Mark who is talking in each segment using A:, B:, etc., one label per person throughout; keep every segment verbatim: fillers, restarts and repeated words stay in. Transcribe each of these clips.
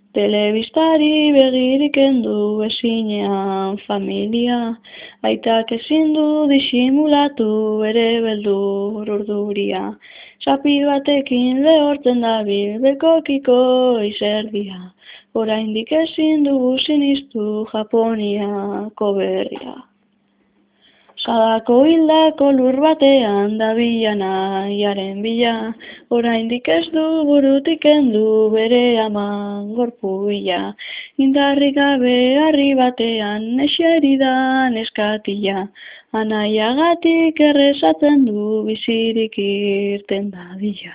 A: Telebistari begirik kendu ezinean familia, aitak ezin du disimulatu ere beldur urduria. Sapi batekin lehortzen dabil bekokiko izerdia, oraindik ezin dugu sinistu Japoniako berria. Sadako hildako lur batean dabilan aiaren bila, oraindik ez du burutik kendu bere aman gorpuila. Indarrik gabe harri batean eseri da neskatila, anaiagatik errezatzen du bizirik irten dadila.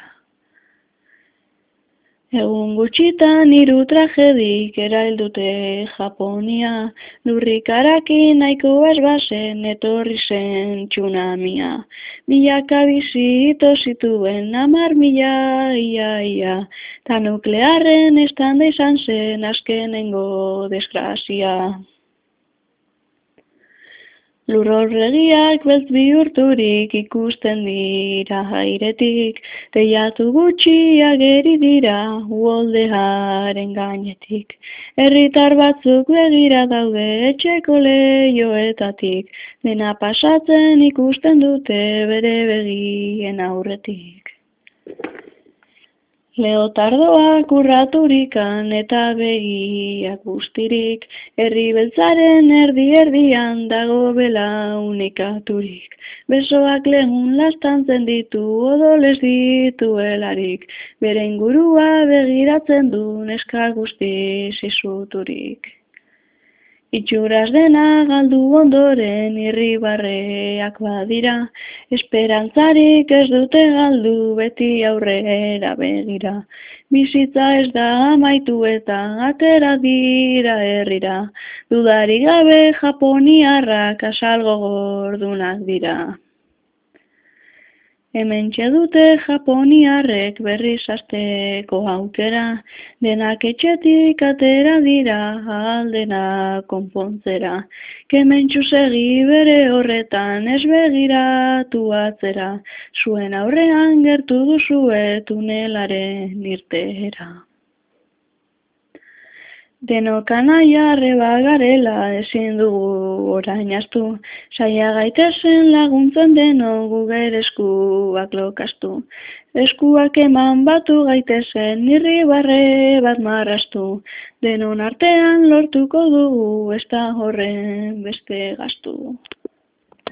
A: Egun gutxitan hiru tragedik erail dute Japonia, lurrikarakin nahiko ez bazen etorri zen tsunamia. Milaka bizi ito zituen hamar mila ia ia, ta nuklearren estanda izan zen azkenengo desgrazia. Lurrorregiak beltz bihurturik ikusten dira airetik, teilatu gutxi ageri dira uholdearen gainetik. Herritar batzuk begira daude etxeko leihoetatik, dena pasatzen ikusten dute bere begien aurretik. Leotardoak urraturikan eta begiak guztirik, herri beltzaren erdi-erdian dago belaunikaturik. Besoak lehun lastantzen ditu odolez dituelarik, bere ingurua begiratzen du neska guztiz izuturik. Itxuraz dena galdu ondoren irribarreak badira, esperantzarik ez dute galdu beti aurrera begira. Bizitza ez da amaitu eta atera dira herrira, dudarik gabe japoniarrak azal gogordunak dira. Hementxe dute japoniarrek berriz hasteko aukera, denak etxetik atera dira aldena konpontzera. Kementxu segi bere horretan ez begiratu atzera, zuen aurrean gertu duzue tunelaren irtera. Denok anaia arreba garela ezin dugu orain ahaztu, saia gaitezen laguntzen denok gu gure eskuak lokaztu. Eskuak eman batu gaitezen irribarre bat marraztu, denon artean lortuko dugu ez da horren beste gastu.